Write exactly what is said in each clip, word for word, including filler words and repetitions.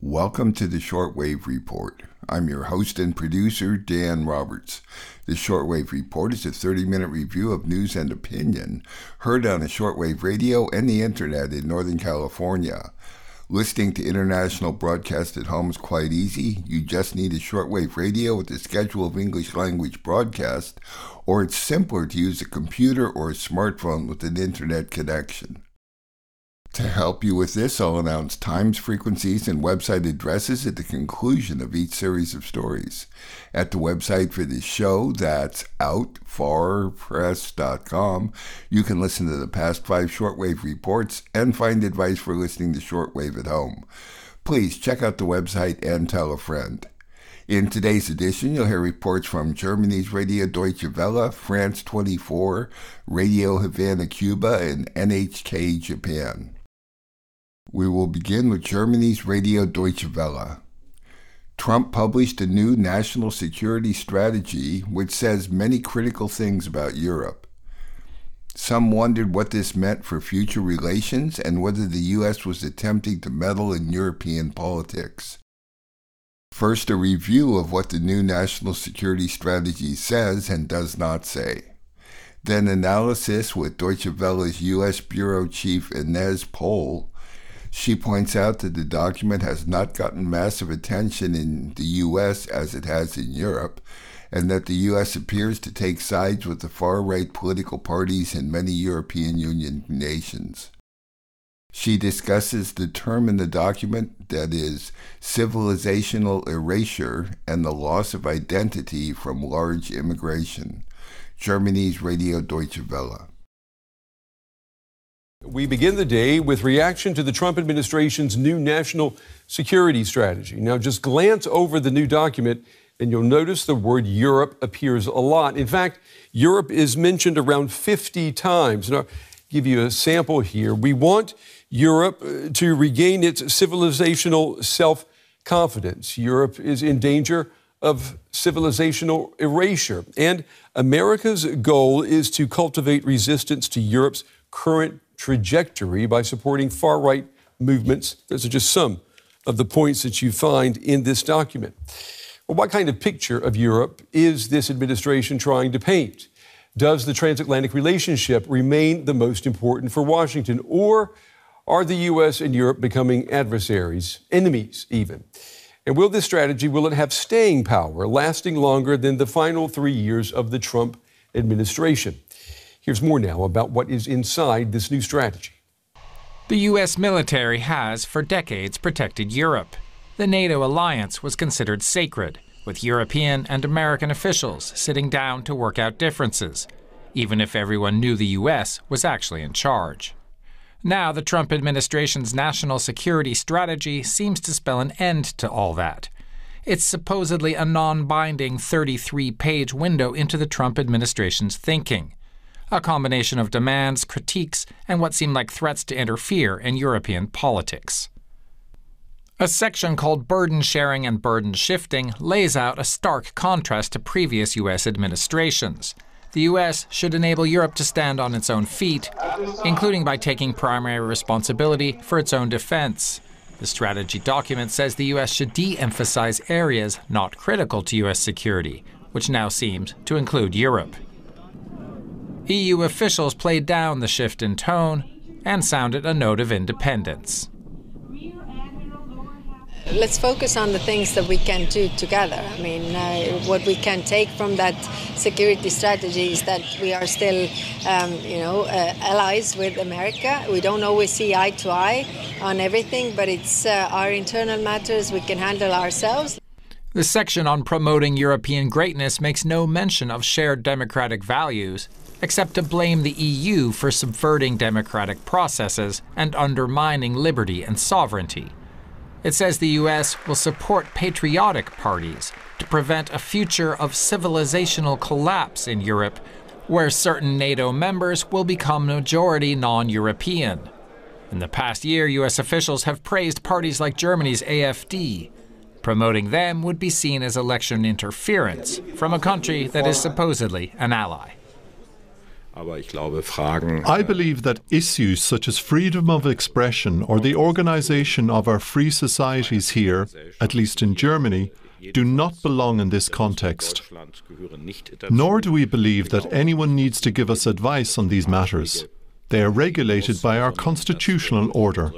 Welcome to the Shortwave Report. I'm your host and producer, Dan Roberts. The Shortwave Report is a thirty-minute review of news and opinion heard on the shortwave radio and the internet in Northern California. Listening to international broadcast at home is quite easy. You just need a shortwave radio with a schedule of English language broadcast, or it's simpler to use a computer or a smartphone with an internet connection. To help you with this, I'll announce times, frequencies, and website addresses at the conclusion of each series of stories. At the website for this show, that's out far press dot com, you can listen to the past five shortwave reports and find advice for listening to shortwave at home. Please check out the website and tell a friend. In today's edition, you'll hear reports from Germany's Radio Deutsche Welle, France twenty-four, Radio Havana, Cuba, and N H K Japan. We will begin with Germany's Radio Deutsche Welle. Trump published a new national security strategy which says many critical things about Europe. Some wondered what this meant for future relations and whether the U S was attempting to meddle in European politics. First, a review of what the new national security strategy says and does not say. Then analysis with Deutsche Welle's U S Bureau Chief Inez Pohl. She points out that the document has not gotten massive attention in the U S as it has in Europe, and that the U S appears to take sides with the far-right political parties in many European Union nations. She discusses the term in the document that is civilizational erasure and the loss of identity from large immigration. Germany's Radio Deutsche Welle. We begin the day with reaction to the Trump administration's new national security strategy. Now, just glance over the new document, and you'll notice the word Europe appears a lot. In fact, Europe is mentioned around fifty times. Now, I'll give you a sample here. We want Europe to regain its civilizational self-confidence. Europe is in danger of civilizational erasure. And America's goal is to cultivate resistance to Europe's current trajectory by supporting far-right movements. Those are just some of the points that you find in this document. Well, what kind of picture of Europe is this administration trying to paint? Does the transatlantic relationship remain the most important for Washington, or are the U S and Europe becoming adversaries, enemies even? And will this strategy, will it have staying power, lasting longer than the final three years of the Trump administration? Here's more now about what is inside this new strategy. The U S military has, for decades, protected Europe. The NATO alliance was considered sacred, with European and American officials sitting down to work out differences, even if everyone knew the U S was actually in charge. Now, the Trump administration's national security strategy seems to spell an end to all that. It's supposedly a non-binding thirty-three page window into the Trump administration's thinking. A combination of demands, critiques, and what seem like threats to interfere in European politics. A section called Burden Sharing and Burden Shifting lays out a stark contrast to previous U S administrations. The U S should enable Europe to stand on its own feet, including by taking primary responsibility for its own defense. The strategy document says the U S should de-emphasize areas not critical to U S security, which now seems to include Europe. E U officials played down the shift in tone and sounded a note of independence. Let's focus on the things that we can do together. I mean, uh, what we can take from that security strategy is that we are still, um, you know, uh, allies with America. We don't always see eye to eye on everything, but it's uh, our internal matters we can handle ourselves. The section on promoting European greatness makes no mention of shared democratic values, except to blame the E U for subverting democratic processes and undermining liberty and sovereignty. It says the U S will support patriotic parties to prevent a future of civilizational collapse in Europe, where certain NATO members will become majority non-European. In the past year, U S officials have praised parties like Germany's A F D. Promoting them would be seen as election interference from a country that is supposedly an ally. I believe that issues such as freedom of expression or the organization of our free societies here, at least in Germany, do not belong in this context. Nor do we believe that anyone needs to give us advice on these matters. They are regulated by our constitutional order.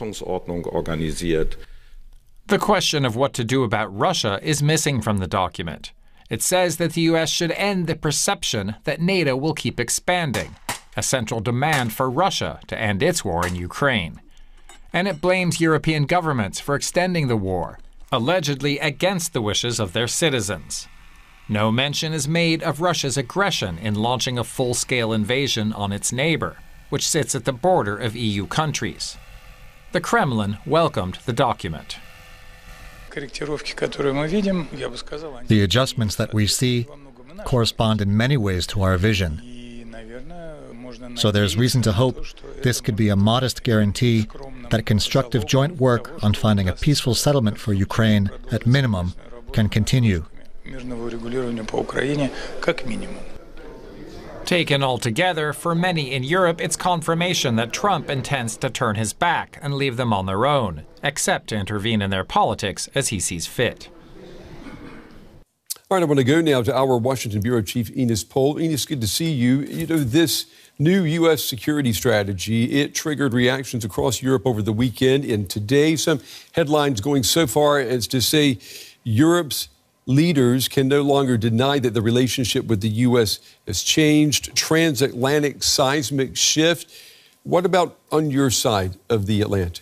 The question of what to do about Russia is missing from the document. It says that the U S should end the perception that NATO will keep expanding, a central demand for Russia to end its war in Ukraine. And it blames European governments for extending the war, allegedly against the wishes of their citizens. No mention is made of Russia's aggression in launching a full-scale invasion on its neighbor, which sits at the border of E U countries. The Kremlin welcomed the document. The adjustments that we see correspond in many ways to our vision. So there's reason to hope this could be a modest guarantee that constructive joint work on finding a peaceful settlement for Ukraine, at minimum, can continue. Taken altogether, for many in Europe, it's confirmation that Trump intends to turn his back and leave them on their own, except to intervene in their politics as he sees fit. All right, I want to go now to our Washington Bureau Chief, Enos Pohl. Enos, good to see you. You know, this new U S security strategy, it triggered reactions across Europe over the weekend. And today, some headlines going so far as to say Europe's leaders can no longer deny that the relationship with the U S has changed. Transatlantic seismic shift. What about on your side of the Atlantic?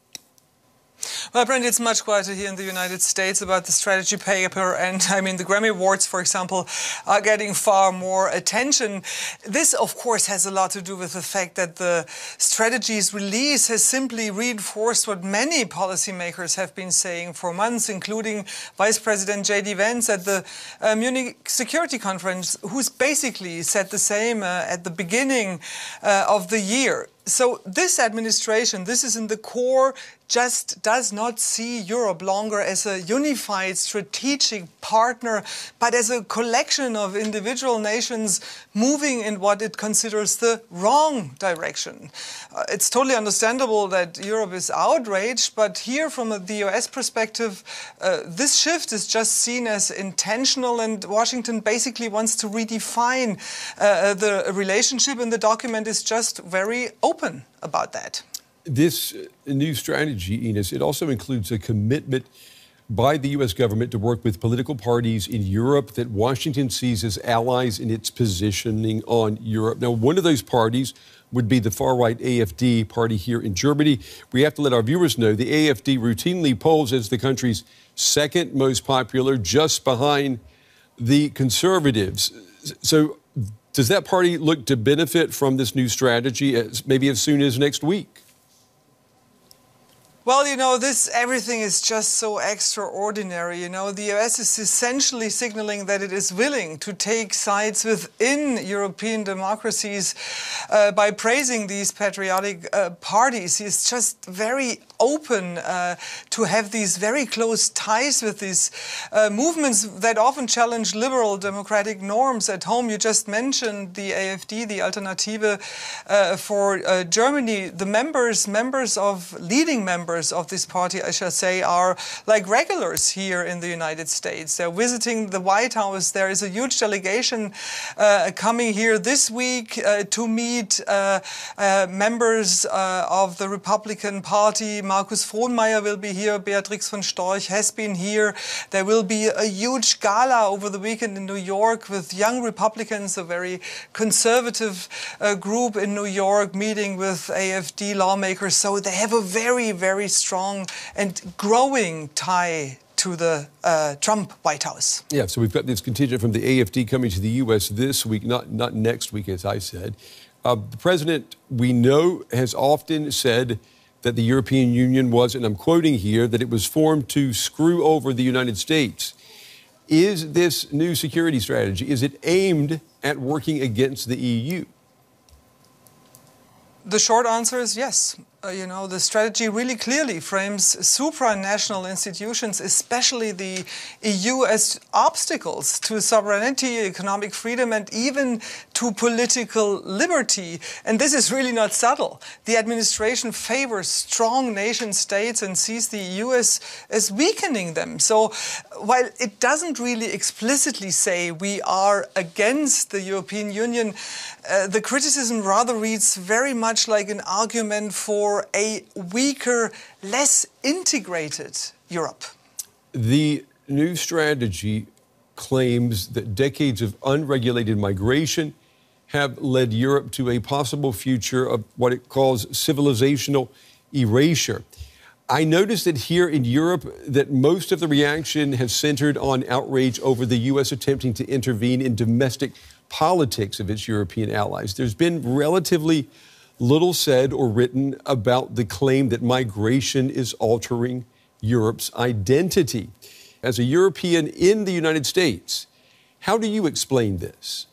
Well, apparently it's much quieter here in the United States about the strategy paper. And I mean, the Grammy Awards, for example, are getting far more attention. This, of course, has a lot to do with the fact that the strategy's release has simply reinforced what many policymakers have been saying for months, including Vice President J D Vance at the uh, Munich Security Conference, who's basically said the same uh, at the beginning uh, of the year. So this administration, this is in the core, just does not see Europe longer as a unified strategic partner, but as a collection of individual nations moving in what it considers the wrong direction. Uh, it's totally understandable that Europe is outraged, but here from the U S perspective, uh, this shift is just seen as intentional, and Washington basically wants to redefine uh, the relationship, and the document is just very open about that. This new strategy, Enos, it also includes a commitment by the U S government to work with political parties in Europe that Washington sees as allies in its positioning on Europe. Now, one of those parties would be the far-right A F D party here in Germany. We have to let our viewers know the A F D routinely polls as the country's second most popular, just behind the Conservatives. So does that party look to benefit from this new strategy as maybe as soon as next week? Well, you know, this everything is just so extraordinary. You know, the U S is essentially signaling that it is willing to take sides within European democracies uh, by praising these patriotic uh, parties. It's just very open uh, to have these very close ties with these uh, movements that often challenge liberal democratic norms at home. You just mentioned the A F D, the Alternative uh, for uh, Germany. The members, members of leading members of this party, I shall say, are like regulars here in the United States. They're visiting the White House. There is a huge delegation uh, coming here this week uh, to meet uh, uh, members uh, of the Republican Party. Markus Frohnmayer will be here. Beatrix von Storch has been here. There will be a huge gala over the weekend in New York with young Republicans, a very conservative uh, group in New York, meeting with A F D lawmakers. So they have a very, very strong and growing tie to the uh, Trump White House. Yeah, so we've got this contingent from the A F D coming to the U S this week, not, not next week, as I said. Uh, the president, we know, has often said that the European Union was, and I'm quoting here, that it was formed to screw over the United States. Is this new security strategy, is it aimed at working against the E U? The short answer is yes. Uh, you know, the strategy really clearly frames supranational institutions, especially the E U, as obstacles to sovereignty, economic freedom, and even to political liberty. And this is really not subtle. The administration favors strong nation states and sees the E U as, as weakening them. So while it doesn't really explicitly say we are against the European Union, uh, the criticism rather reads very much like an argument for a weaker, less integrated Europe. The new strategy claims that decades of unregulated migration have led Europe to a possible future of what it calls civilizational erasure. I noticed that here in Europe that most of the reaction has centered on outrage over the U S attempting to intervene in domestic politics of its European allies. There's been relatively little said or written about the claim that migration is altering Europe's identity. As a European in the United States, how do you explain this?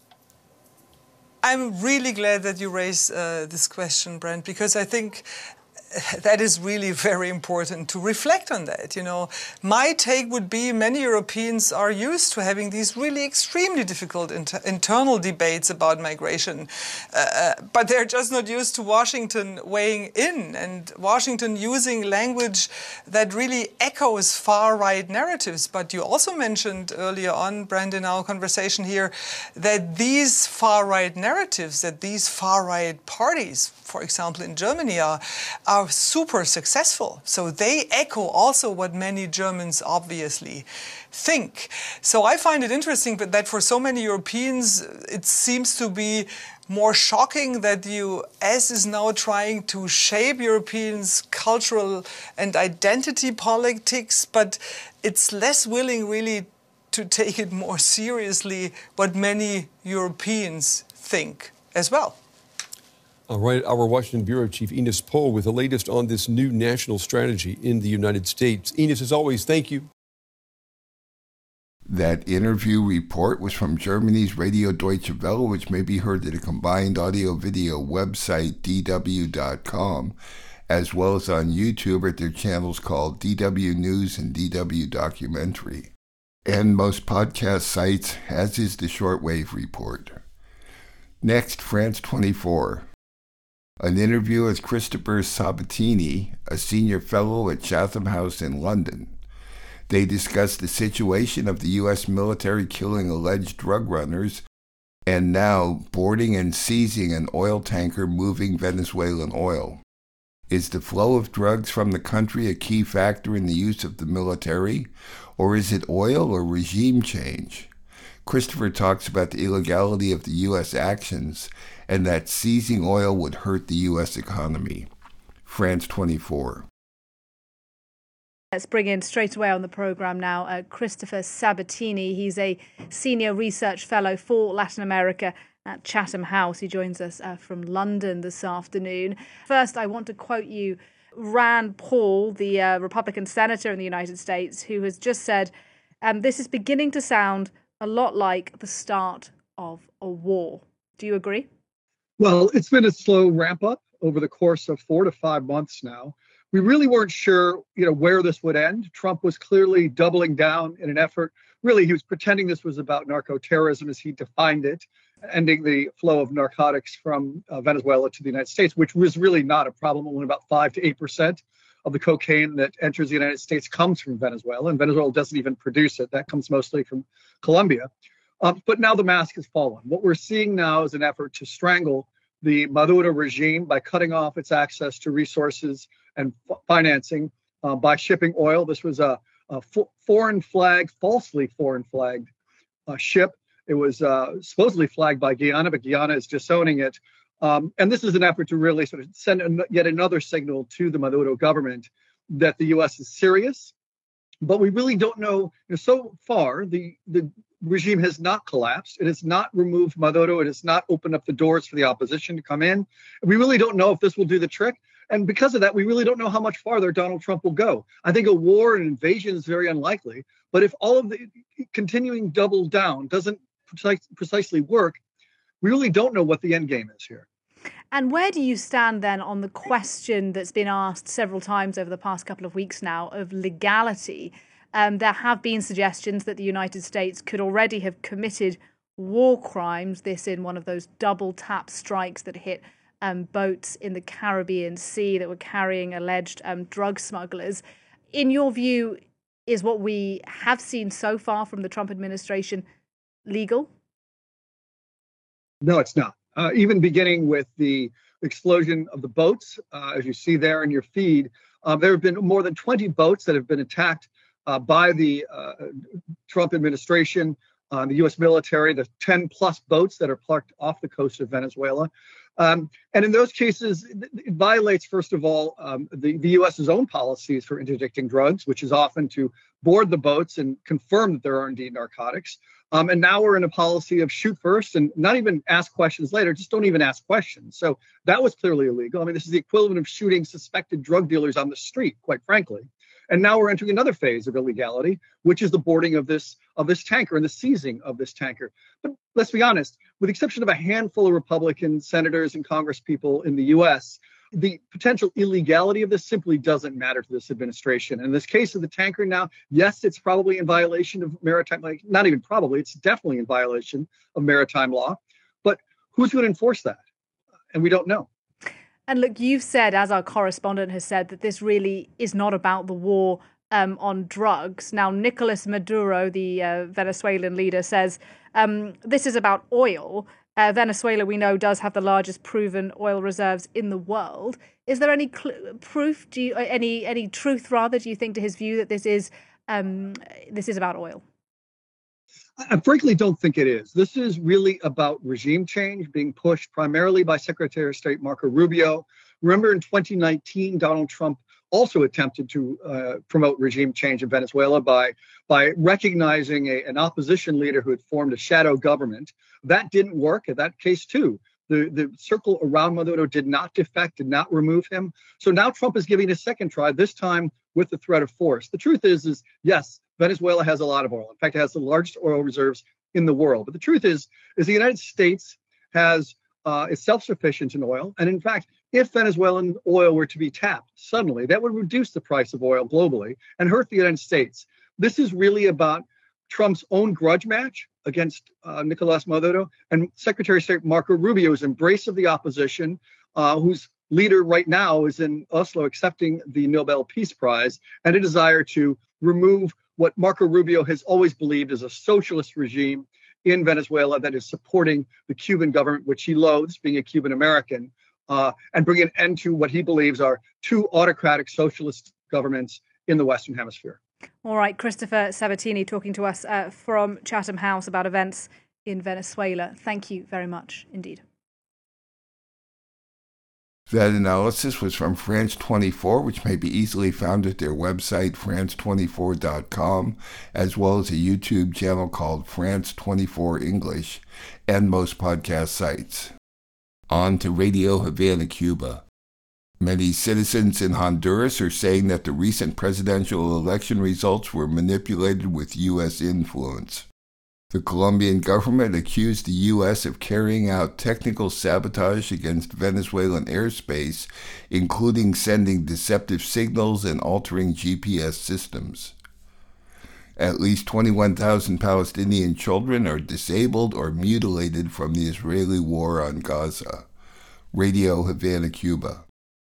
I'm really glad that you raised uh, this question, Brent, because I think that is really very important to reflect on that. You know, my take would be many Europeans are used to having these really extremely difficult inter internal debates about migration, uh, but they're just not used to Washington weighing in and Washington using language that really echoes far-right narratives. But you also mentioned earlier on, Brand, in our conversation here, that these far-right narratives, that these far-right parties, for example, in Germany, are, are super successful. So they echo also what many Germans obviously think. So I find it interesting that for so many Europeans, it seems to be more shocking that the U S is now trying to shape Europeans' cultural and identity politics, but it's less willing really to take it more seriously what many Europeans think as well. All right, our Washington Bureau Chief Ines Pohl with the latest on this new national strategy in the United States. Ines, as always, thank you. That interview report was from Germany's Radio Deutsche Welle, which may be heard at a combined audio-video website, d w dot com, as well as on YouTube at their channels called D W News and D W Documentary, and most podcast sites, as is the Shortwave Report. Next, France twenty-four. An interview with Christopher Sabatini, a senior fellow at Chatham House in London. They discuss the situation of the U S military killing alleged drug runners and now boarding and seizing an oil tanker moving Venezuelan oil. Is the flow of drugs from the country a key factor in the use of the military, or is it oil or regime change? Christopher talks about the illegality of the U S actions and that seizing oil would hurt the U S economy. France twenty-four. Let's bring in straight away on the programme now uh, Christopher Sabatini. He's a senior research fellow for Latin America at Chatham House. He joins us uh, from London this afternoon. First, I want to quote you Rand Paul, the uh, Republican senator in the United States, who has just said, um, this is beginning to sound a lot like the start of a war. Do you agree? Well, it's been a slow ramp up over the course of four to five months now. We really weren't sure, you know, where this would end. Trump was clearly doubling down in an effort. Really, he was pretending this was about narco-terrorism as he defined it, ending the flow of narcotics from uh, Venezuela to the United States, which was really not a problem. Only about five to eight percent of the cocaine that enters the United States comes from Venezuela, and Venezuela doesn't even produce it. That comes mostly from Colombia. Um, but now the mask has fallen. What we're seeing now is an effort to strangle the Maduro regime by cutting off its access to resources and f- financing uh, by shipping oil. This was a, a f- foreign flag, falsely foreign flagged uh, ship. It was uh, supposedly flagged by Guyana, but Guyana is disowning it. Um, and this is an effort to really sort of send an, yet another signal to the Maduro government that the U S is serious. But we really don't know, you know so far, the, the regime has not collapsed. It has not removed Maduro. It has not opened up the doors for the opposition to come in. We really don't know if this will do the trick. And because of that, we really don't know how much farther Donald Trump will go. I think a war and invasion is very unlikely. But if all of the continuing double down doesn't precisely work, we really don't know what the end game is here. And where do you stand then on the question that's been asked several times over the past couple of weeks now of legality? Um, there have been suggestions that the United States could already have committed war crimes, this in one of those double tap strikes that hit um, boats in the Caribbean Sea that were carrying alleged um, drug smugglers. In your view, is what we have seen so far from the Trump administration legal? No, it's not. Uh, even beginning with the explosion of the boats, uh, as you see there in your feed, uh, there have been more than twenty boats that have been attacked uh, by the uh, Trump administration, uh, the U S military, the ten plus boats that are parked off the coast of Venezuela. Um, and in those cases, it violates, first of all, um, the, the US's own policies for interdicting drugs, which is often to board the boats and confirm that there are indeed narcotics. Um, and now we're in a policy of shoot first and not even ask questions later, just don't even ask questions. So that was clearly illegal. I mean, this is the equivalent of shooting suspected drug dealers on the street, quite frankly. And now we're entering another phase of illegality, which is the boarding of this of this tanker and the seizing of this tanker. But let's be honest, with the exception of a handful of Republican senators and congresspeople in the U S, the potential illegality of this simply doesn't matter to this administration. In this case of the tanker now, yes, it's probably in violation of maritime, like not even probably, it's definitely in violation of maritime law. But who's going to enforce that? And we don't know. And look, you've said, as our correspondent has said, that this really is not about the war um, on drugs. Now, Nicolas Maduro, the uh, Venezuelan leader, says um, this is about oil. Uh, Venezuela, we know, does have the largest proven oil reserves in the world. Is there any cl- proof, do you, any any truth, rather, do you think, to his view that this is um, this is about oil? I frankly don't think it is. This is really about regime change being pushed primarily by Secretary of State Marco Rubio. Remember, in twenty nineteen, Donald Trump also attempted to uh, promote regime change in Venezuela by, by recognizing a, an opposition leader who had formed a shadow government. That didn't work. In that case, too, the, the circle around Maduro did not defect, did not remove him. So now Trump is giving a second try, this time with the threat of force. The truth is, is yes, Venezuela has a lot of oil. In fact, it has the largest oil reserves in the world. But the truth is, is the United States has uh, is self-sufficient in oil. And in fact, if Venezuelan oil were to be tapped suddenly, that would reduce the price of oil globally and hurt the United States. This is really about Trump's own grudge match against uh, Nicolas Maduro and Secretary of State Marco Rubio's embrace of the opposition, uh, whose leader right now is in Oslo accepting the Nobel Peace Prize, and a desire to remove what Marco Rubio has always believed is a socialist regime in Venezuela that is supporting the Cuban government, which he loathes, being a Cuban American, uh, and bring an end to what he believes are two autocratic socialist governments in the Western Hemisphere. All right, Christopher Sabatini talking to us uh, from Chatham House about events in Venezuela. Thank you very much indeed. That analysis was from France twenty-four, which may be easily found at their website, france twenty-four dot com, as well as a YouTube channel called France twenty-four English, and most podcast sites. On to Radio Havana, Cuba. Many citizens in Honduras are saying that the recent presidential election results were manipulated with U S influence. The Colombian government accused the U S of carrying out technical sabotage against Venezuelan airspace, including sending deceptive signals and altering G P S systems. At least twenty-one thousand Palestinian children are disabled or mutilated from the Israeli war on Gaza. Radio Havana, Cuba.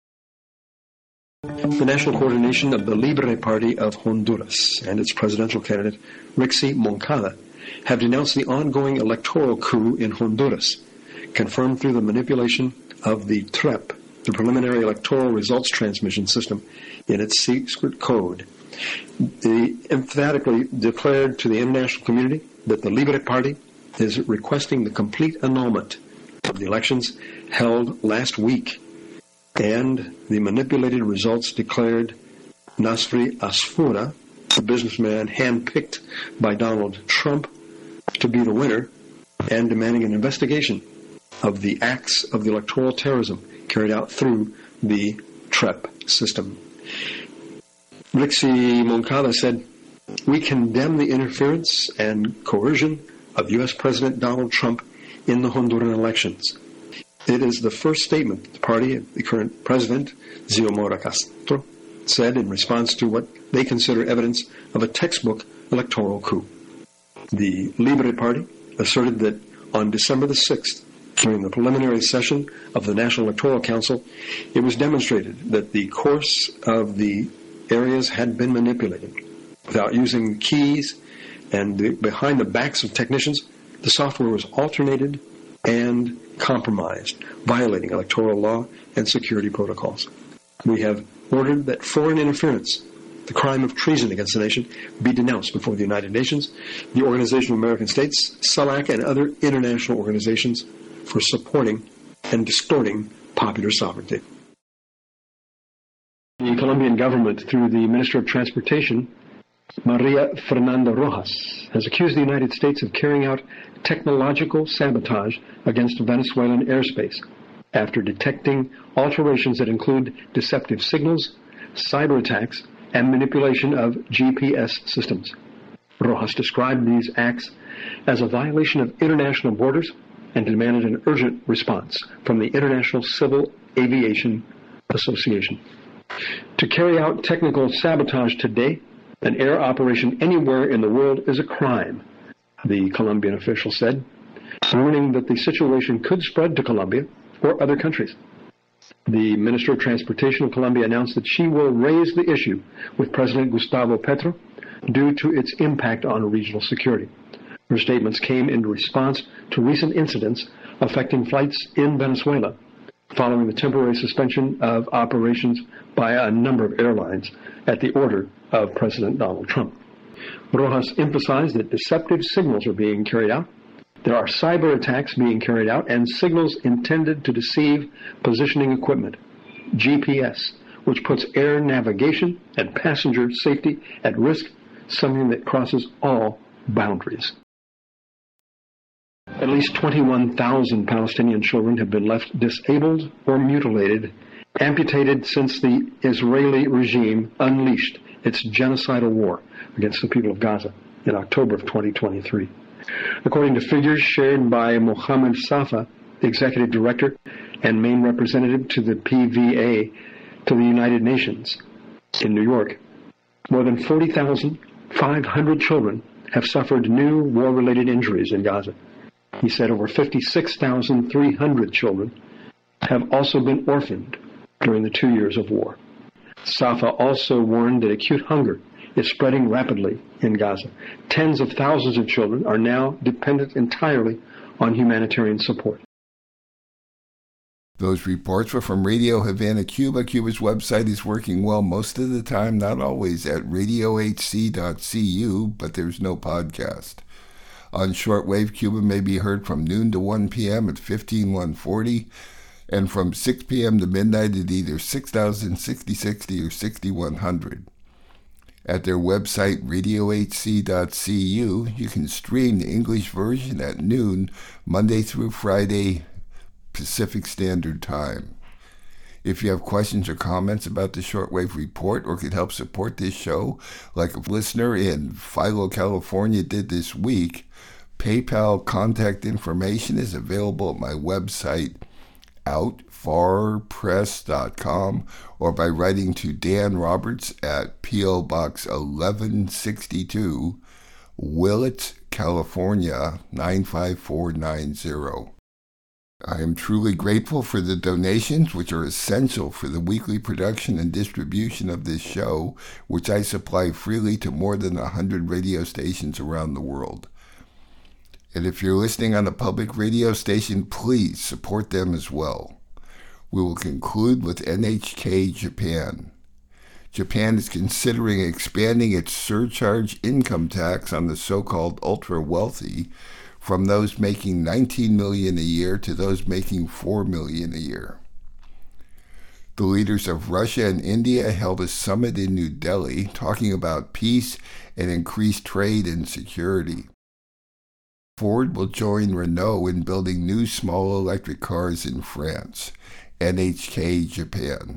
The National Coordination of the Libre Party of Honduras and its presidential candidate, Rixi Moncada, have denounced the ongoing electoral coup in Honduras, confirmed through the manipulation of the T R E P, the Preliminary Electoral Results Transmission System, in its secret code. They emphatically declared to the international community that the Libre Party is requesting the complete annulment of the elections held last week, and the manipulated results declared Nasri Asfura, the businessman handpicked by Donald Trump, to be the winner, and demanding an investigation of the acts of the electoral terrorism carried out through the T R E P system. Rixi Moncada said, "We condemn the interference and coercion of U S President Donald Trump in the Honduran elections. It is the first statement the party, the current president, Xiomara Castro, said in response to what they consider evidence of a textbook electoral coup. The Libre Party asserted that on December the sixth, during the preliminary session of the National Electoral Council, it was demonstrated that the course of the areas had been manipulated. Without using keys and the, behind the backs of technicians, the software was alternated and compromised, violating electoral law and security protocols. We have ordered that foreign interference, the crime of treason against the nation, be denounced before the United Nations, the Organization of American States, SALAC, and other international organizations for supporting and distorting popular sovereignty. The Colombian government, through the Minister of Transportation, Maria Fernanda Rojas, has accused the United States of carrying out technological sabotage against Venezuelan airspace after detecting alterations that include deceptive signals, cyber attacks, and manipulation of G P S systems. Rojas described these acts as a violation of international borders and demanded an urgent response from the International Civil Aviation Association. To carry out technical sabotage today, an air operation anywhere in the world is a crime, the Colombian official said, warning that the situation could spread to Colombia or other countries. The Minister of Transportation of Colombia announced that she will raise the issue with President Gustavo Petro due to its impact on regional security. Her statements came in response to recent incidents affecting flights in Venezuela, following the temporary suspension of operations by a number of airlines at the order of President Donald Trump. Rojas emphasized that deceptive signals are being carried out, there are cyber attacks being carried out, and signals intended to deceive positioning equipment, G P S, which puts air navigation and passenger safety at risk, something that crosses all boundaries. At least twenty-one thousand Palestinian children have been left disabled or mutilated, amputated since the Israeli regime unleashed its genocidal war against the people of Gaza in October of twenty twenty-three. According to figures shared by Mohammed Safa, the executive director and main representative to the P V A to the United Nations in New York, more than forty thousand five hundred children have suffered new war-related injuries in Gaza. He said over fifty-six thousand three hundred children have also been orphaned during the two years of war. Safa also warned that acute hunger is spreading rapidly in Gaza. Tens of thousands of children are now dependent entirely on humanitarian support. Those reports were from Radio Havana, Cuba. Cuba's website is working well most of the time, not always, at radio h c dot c u, but there's no podcast. On shortwave, Cuba may be heard from noon to one p.m. at fifteen one forty, and from six p.m. to midnight at either six thousand, sixty sixty, or sixty-one hundred. At their website, radio h c dot c u, you can stream the English version at noon, Monday through Friday, Pacific Standard Time. If you have questions or comments about the Shortwave Report or could help support this show, like a listener in Philo, California did this week, PayPal contact information is available at my website, out far press dot com, or by writing to Dan Roberts at P O Box eleven sixty-two, Willits, California nine five four nine zero. I am truly grateful for the donations, which are essential for the weekly production and distribution of this show, which I supply freely to more than one hundred radio stations around the world. And if you're listening on a public radio station, please support them as well. We will conclude with N H K Japan. Japan is considering expanding its surcharge income tax on the so-called ultra-wealthy from those making nineteen million dollars a year to those making four million dollars a year. The leaders of Russia and India held a summit in New Delhi talking about peace and increased trade and security. Ford will join Renault in building new small electric cars in France. N H K Japan.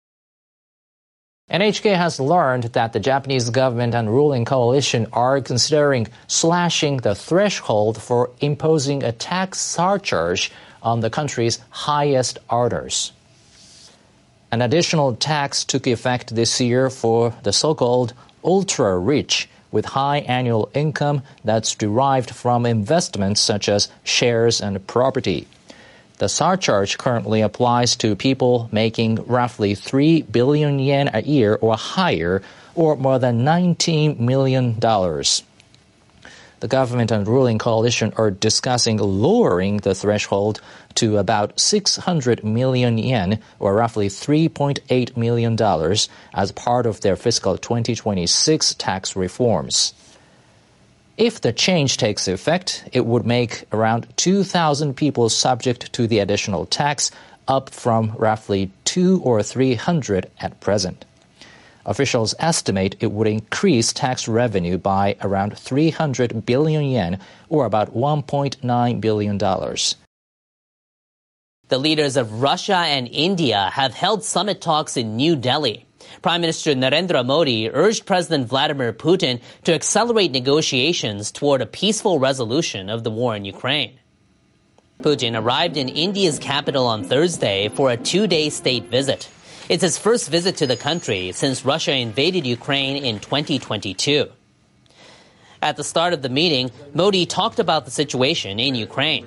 N H K has learned that the Japanese government and ruling coalition are considering slashing the threshold for imposing a tax surcharge on the country's highest earners. An additional tax took effect this year for the so-called ultra-rich with high annual income that's derived from investments such as shares and property. The surcharge currently applies to people making roughly three billion yen a year or higher, or more than nineteen million dollars. The government and ruling coalition are discussing lowering the threshold to about six hundred million yen, or roughly three point eight million dollars, as part of their fiscal twenty twenty-six tax reforms. If the change takes effect, it would make around two thousand people subject to the additional tax, up from roughly two or three hundred at present. Officials estimate it would increase tax revenue by around three hundred billion yen, or about one point nine billion dollars. The leaders of Russia and India have held summit talks in New Delhi. Prime Minister Narendra Modi urged President Vladimir Putin to accelerate negotiations toward a peaceful resolution of the war in Ukraine. Putin arrived in India's capital on Thursday for a two-day state visit. It's his first visit to the country since Russia invaded Ukraine in twenty twenty-two. At the start of the meeting, Modi talked about the situation in Ukraine.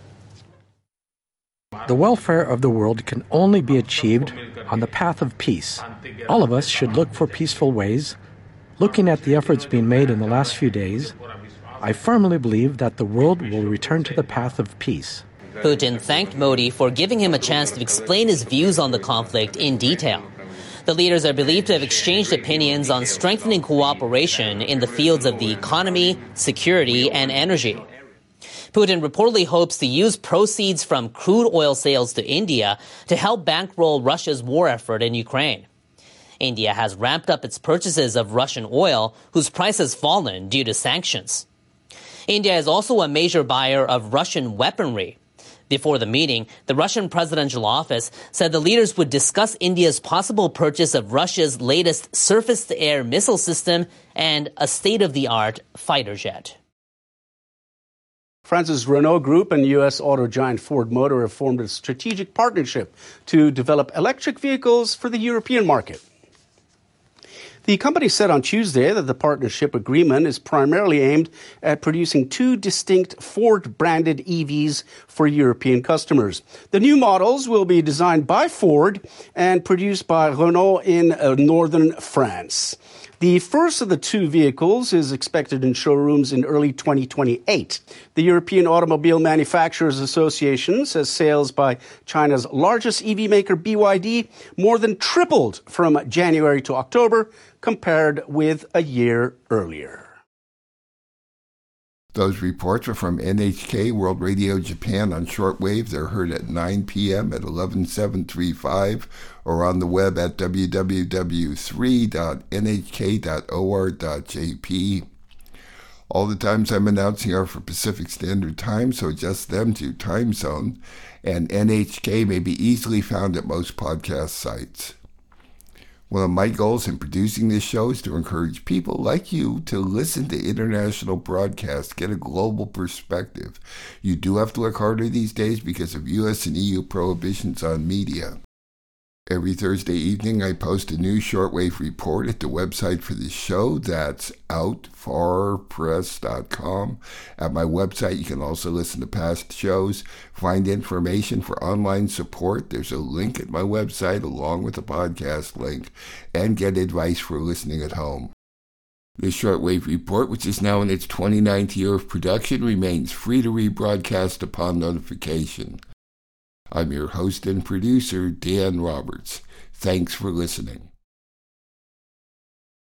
The welfare of the world can only be achieved on the path of peace. All of us should look for peaceful ways. Looking at the efforts being made in the last few days, I firmly believe that the world will return to the path of peace. Putin thanked Modi for giving him a chance to explain his views on the conflict in detail. The leaders are believed to have exchanged opinions on strengthening cooperation in the fields of the economy, security, and energy. Putin reportedly hopes to use proceeds from crude oil sales to India to help bankroll Russia's war effort in Ukraine. India has ramped up its purchases of Russian oil, whose price has fallen due to sanctions. India is also a major buyer of Russian weaponry. Before the meeting, the Russian presidential office said the leaders would discuss India's possible purchase of Russia's latest surface-to-air missile system and a state-of-the-art fighter jet. France's Renault Group and U S auto giant Ford Motor have formed a strategic partnership to develop electric vehicles for the European market. The company said on Tuesday that the partnership agreement is primarily aimed at producing two distinct Ford-branded E Vs for European customers. The new models will be designed by Ford and produced by Renault in uh, northern France. The first of the two vehicles is expected in showrooms in early twenty twenty-eight. The European Automobile Manufacturers Association says sales by China's largest E V maker, B Y D, more than tripled from January to October compared with a year earlier. Those reports are from N H K World Radio Japan on shortwave. They're heard at nine p.m. at eleven seven thirty-five or on the web at w w w dot three dot n h k dot o r dot j p. All the times I'm announcing are for Pacific Standard Time, so adjust them to time zone, and N H K may be easily found at most podcast sites. One of my goals in producing this show is to encourage people like you to listen to international broadcasts, get a global perspective. You do have to work harder these days because of U S and E U prohibitions on media. Every Thursday evening, I post a new shortwave report at the website for the show. That's out far press dot com. At my website, you can also listen to past shows, find information for online support. There's a link at my website along with a podcast link, and get advice for listening at home. The shortwave report, which is now in its twenty-ninth year of production, remains free to rebroadcast upon notification. I'm your host and producer, Dan Roberts. Thanks for listening.